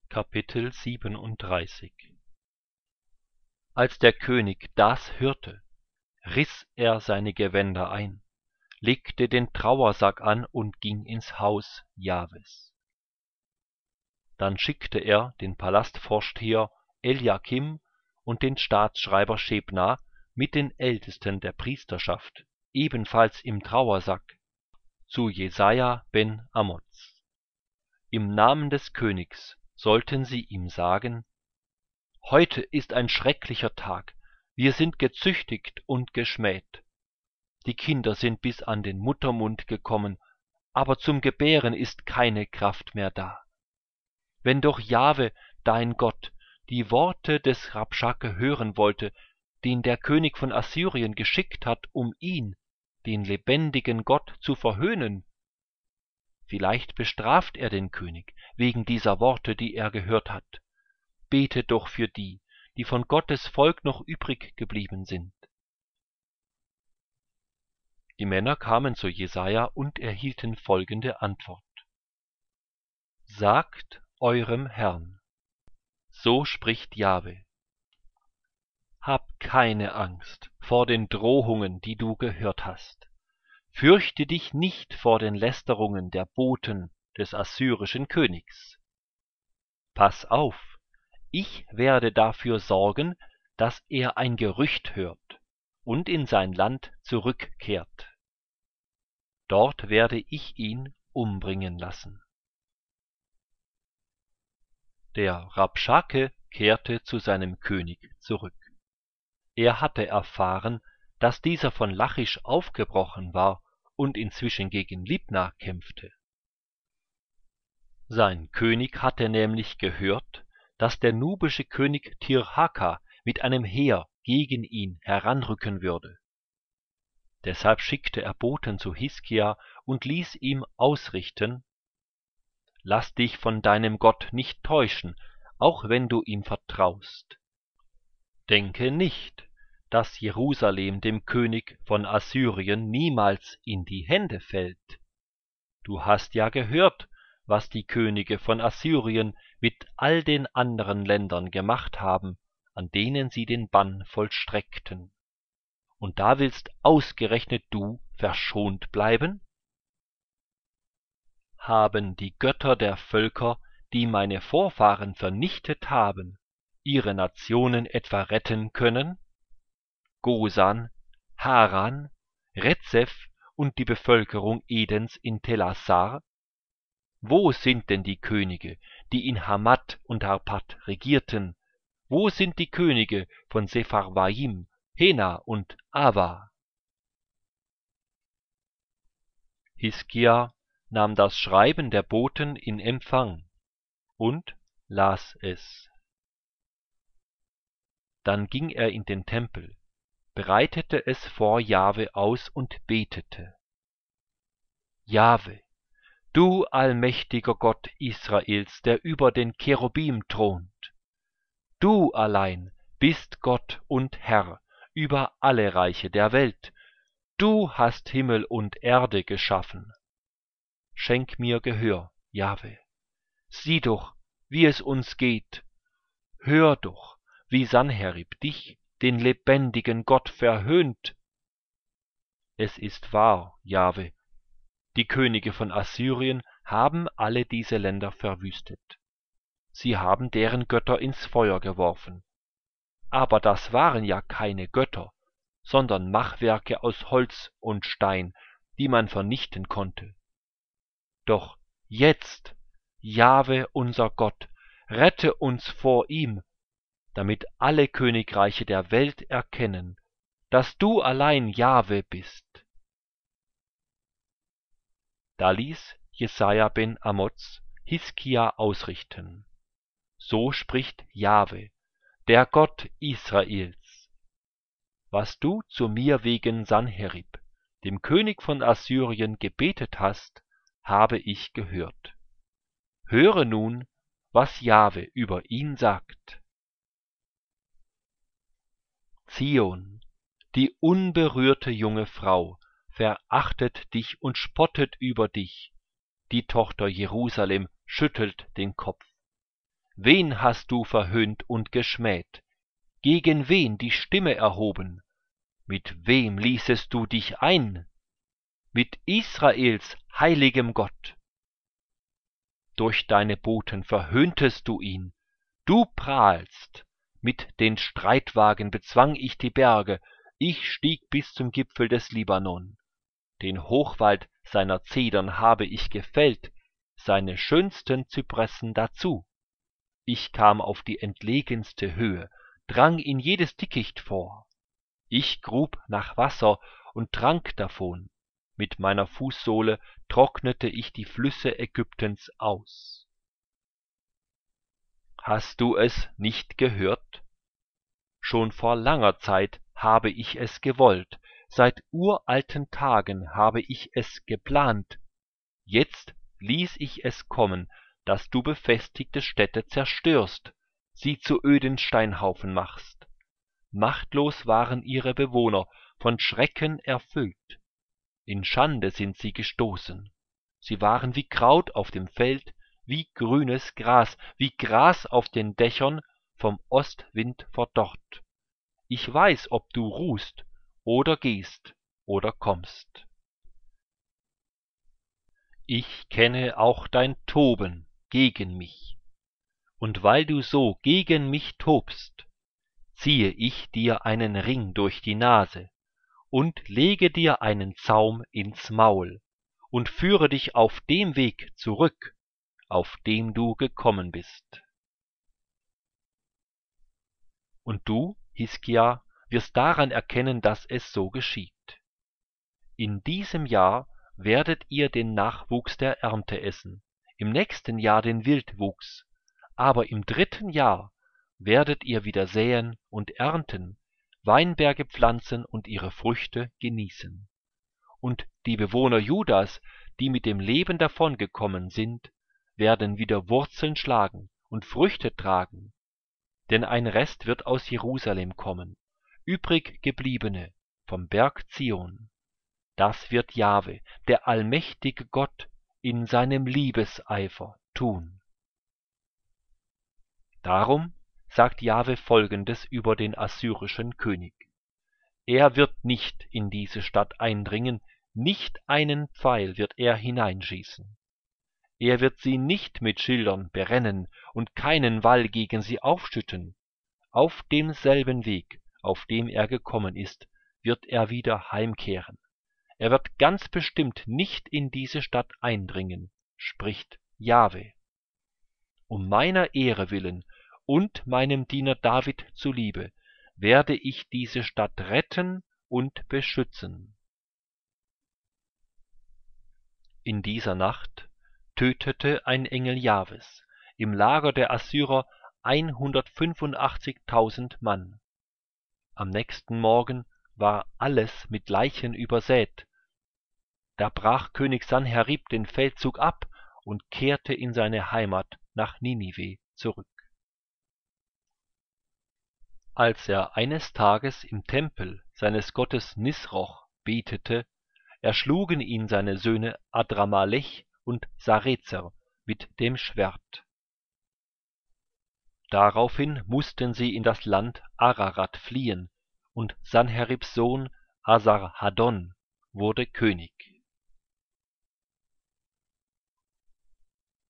Kapitel 37. Als der König das hörte, riß er seine Gewänder ein, legte den Trauersack an und ging ins Haus Jahwes. Dann schickte er den Palastvorsteher Eliakim und den Staatsschreiber Schebna mit den Ältesten der Priesterschaft, ebenfalls im Trauersack, zu Jesaja ben Amoz. Im Namen des Königs sollten sie ihm sagen: Heute ist ein schrecklicher Tag, wir sind gezüchtigt und geschmäht. Die Kinder sind bis an den Muttermund gekommen, aber zum Gebären ist keine Kraft mehr da. Wenn doch Jahwe, dein Gott, die Worte des Rabschake hören wollte, den der König von Assyrien geschickt hat, um ihn, den lebendigen Gott, zu verhöhnen. Vielleicht bestraft er den König wegen dieser Worte, die er gehört hat. Bete doch für die, die von Gottes Volk noch übrig geblieben sind. Die Männer kamen zu Jesaja und erhielten folgende Antwort: Sagt eurem Herrn, so spricht Jahwe: Hab keine Angst vor den Drohungen, die du gehört hast. Fürchte dich nicht vor den Lästerungen der Boten des assyrischen Königs. Pass auf, ich werde dafür sorgen, dass er ein Gerücht hört und in sein Land zurückkehrt. Dort werde ich ihn umbringen lassen. Der Rabschake kehrte zu seinem König zurück. Er hatte erfahren, dass dieser von Lachisch aufgebrochen war und inzwischen gegen Libna kämpfte. Sein König hatte nämlich gehört, dass der nubische König Tirhaka mit einem Heer gegen ihn heranrücken würde. Deshalb schickte er Boten zu Hiskia und ließ ihm ausrichten: Lass dich von deinem Gott nicht täuschen, auch wenn du ihm vertraust. Denke nicht, dass Jerusalem dem König von Assyrien niemals in die Hände fällt. Du hast ja gehört, was die Könige von Assyrien mit all den anderen Ländern gemacht haben, an denen sie den Bann vollstreckten. Und da willst ausgerechnet du verschont bleiben? Haben die Götter der Völker, die meine Vorfahren vernichtet haben, ihre Nationen etwa retten können? Gosan, Haran, Rezeph und die Bevölkerung Edens in Telassar? Wo sind denn die Könige, die in Hamat und Arpad regierten? Wo sind die Könige von Sepharvaim, Hena und Ava? Hiskia nahm das Schreiben der Boten in Empfang und las es. Dann ging er in den Tempel, breitete es vor Jahwe aus und betete: Jahwe, du allmächtiger Gott Israels, der über den Cherubim thront, du allein bist Gott und Herr über alle Reiche der Welt, du hast Himmel und Erde geschaffen. Schenk mir Gehör, Jahwe, sieh doch, wie es uns geht, hör doch, wie Sanherib dich, den lebendigen Gott, verhöhnt. Es ist wahr, Jahwe, die Könige von Assyrien haben alle diese Länder verwüstet. Sie haben deren Götter ins Feuer geworfen. Aber das waren ja keine Götter, sondern Machwerke aus Holz und Stein, die man vernichten konnte. Doch jetzt, Jahwe unser Gott, rette uns vor ihm, damit alle Königreiche der Welt erkennen, dass du allein Jahwe bist. Da ließ Jesaja ben Amoz Hiskia ausrichten: So spricht Jahwe, der Gott Israels: Was du zu mir wegen Sanherib, dem König von Assyrien, gebetet hast, habe ich gehört. Höre nun, was Jahwe über ihn sagt. Zion, die unberührte junge Frau, verachtet dich und spottet über dich. Die Tochter Jerusalem schüttelt den Kopf. wen hast du verhöhnt und geschmäht, gegen wen die Stimme erhoben? Mit wem ließest du dich ein? Mit Israels heiligem Gott. Durch deine Boten verhöhntest du ihn, du prahlst. Mit den Streitwagen bezwang ich die Berge, ich stieg bis zum Gipfel des Libanon. Den Hochwald seiner Zedern habe ich gefällt, seine schönsten Zypressen dazu. Ich kam auf die entlegenste Höhe, drang in jedes Dickicht vor. Ich grub nach Wasser und trank davon. Mit meiner Fußsohle trocknete ich die Flüsse Ägyptens aus. Hast du es nicht gehört? Schon vor langer Zeit habe ich es gewollt, seit uralten Tagen habe ich es geplant. Jetzt ließ ich es kommen, dass du befestigte Städte zerstörst, sie zu öden Steinhaufen machst. Machtlos waren ihre Bewohner, von Schrecken erfüllt. In Schande sind sie gestoßen. Sie waren wie Kraut auf dem Feld, wie grünes Gras, wie Gras auf den Dächern, vom Ostwind verdorrt. Ich weiß, ob du ruhst oder gehst oder kommst. Ich kenne auch dein Toben gegen mich, und weil du so gegen mich tobst, ziehe ich dir einen Ring durch die Nase und lege dir einen Zaum ins Maul und führe dich auf dem Weg zurück, auf dem du gekommen bist. Und du, Hiskia, wirst daran erkennen, dass es so geschieht. In diesem Jahr werdet ihr den Nachwuchs der Ernte essen, im nächsten Jahr den Wildwuchs, aber im 3. Jahr werdet ihr wieder säen und ernten, Weinberge pflanzen und ihre Früchte genießen. Und die Bewohner Judas, die mit dem Leben davongekommen sind, werden wieder Wurzeln schlagen und Früchte tragen. Denn ein Rest wird aus Jerusalem kommen, übrig gebliebene vom Berg Zion. Das wird Jahwe, der allmächtige Gott, in seinem Liebeseifer tun. Darum sagt Jahwe Folgendes über den assyrischen König: Er wird nicht in diese Stadt eindringen, nicht einen Pfeil wird er hineinschießen. Er wird sie nicht mit Schildern berennen und keinen Wall gegen sie aufschütten. Auf demselben Weg, auf dem er gekommen ist, wird er wieder heimkehren. Er wird ganz bestimmt nicht in diese Stadt eindringen, spricht Jahwe. Um meiner Ehre willen und meinem Diener David zuliebe, werde ich diese Stadt retten und beschützen. In dieser Nacht tötete ein Engel Jahwes im Lager der Assyrer 185.000 Mann. Am nächsten Morgen war alles mit Leichen übersät. Da brach König Sanherib den Feldzug ab und kehrte in seine Heimat nach Ninive zurück. Als er eines Tages im Tempel seines Gottes Nisroch betete, erschlugen ihn seine Söhne Adramalech und Sarezer mit dem Schwert. Daraufhin mussten sie in das Land Ararat fliehen, und Sanheribs Sohn Asarhaddon wurde König.